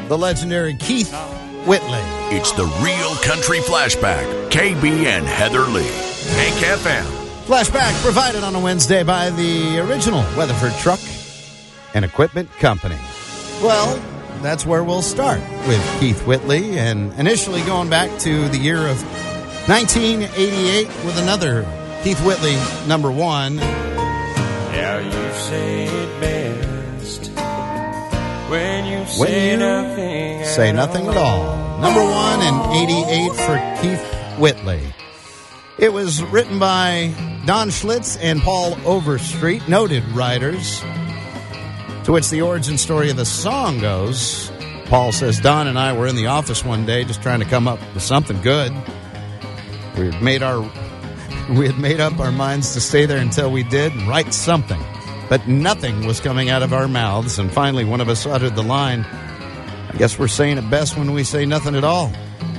the legendary Keith Whitley. It's the Real Country Flashback. KB and Heather Lee. Hank FM. Flashback provided on a Wednesday by the original Weatherford Truck and Equipment Company. Well, that's where we'll start with Keith Whitley, and initially going back to the year of 1988 with another Keith Whitley number one. Yeah, you say it best when you say nothing at all. Number one in 88 for Keith Whitley. It was written by Don Schlitz and Paul Overstreet, noted writers. To which the origin story of the song goes, Paul says, Don and I were in the office one day just trying to come up with something good. We had made up our minds to stay there until we did and write something. But nothing was coming out of our mouths, and finally one of us uttered the line, I guess we're saying it best when we say nothing at all.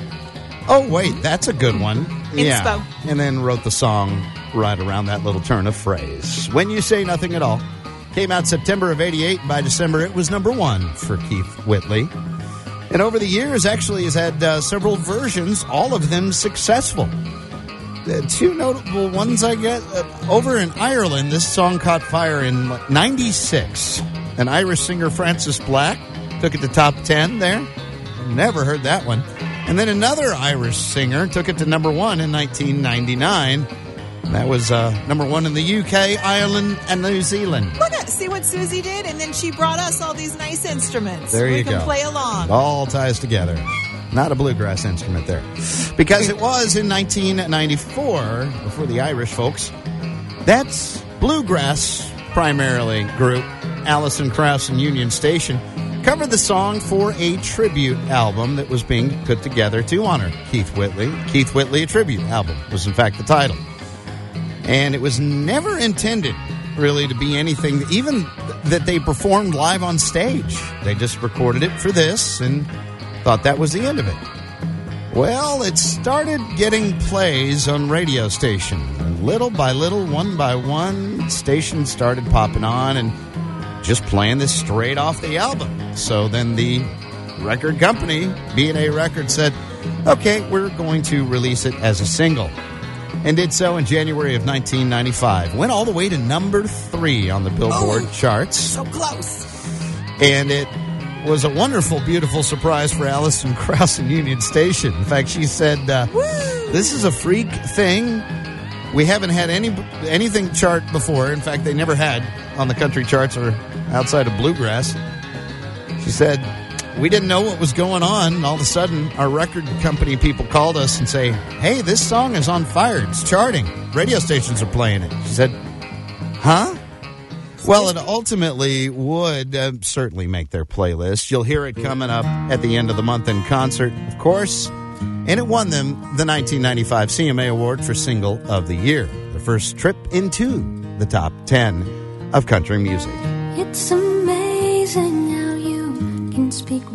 Oh, wait, that's a good one. Yeah. And then wrote the song right around that little turn of phrase. When You Say Nothing at All. Came out September of 88. By December, it was number one for Keith Whitley. And over the years, actually, has had several versions, all of them successful. Two notable ones I get. Over in Ireland, this song caught fire in 96. An Irish singer, Francis Black, took it to top 10 there. Never heard that one. And then another Irish singer took it to number one in 1999. That was number one in the UK, Ireland, and New Zealand. See what Susie did? And then she brought us all these nice instruments. There you go. We can play along. It all ties together. Not a bluegrass instrument there. Because it was in 1994, before the Irish folks, that's bluegrass primarily group, Alison Krauss and Union Station, covered the song for a tribute album that was being put together to honor Keith Whitley. Keith Whitley, a tribute album, was in fact the title. And it was never intended, really, to be anything, even that they performed live on stage. They just recorded it for this and thought that was the end of it. Well, it started getting plays on radio stations. And little by little, one by one, stations started popping on and just playing this straight off the album. So then the record company, B&A Records, said, okay, we're going to release it as a single. And did so in January of 1995. Went all the way to number 3 on the Billboard charts. So close. And it was a wonderful, beautiful surprise for Alison Krauss and Union Station. In fact, she said, this is a freak thing. We haven't had anything chart before. In fact, they never had on the country charts or outside of bluegrass. She said, we didn't know what was going on. And all of a sudden, our record company people called us and say, hey, this song is on fire. It's charting. Radio stations are playing it. She said, huh? Well, it ultimately would certainly make their playlist. You'll hear it coming up at the end of the month in concert, of course. And it won them the 1995 CMA Award for Single of the Year, the first trip into the top 10 of country music. It's amazing how you can speak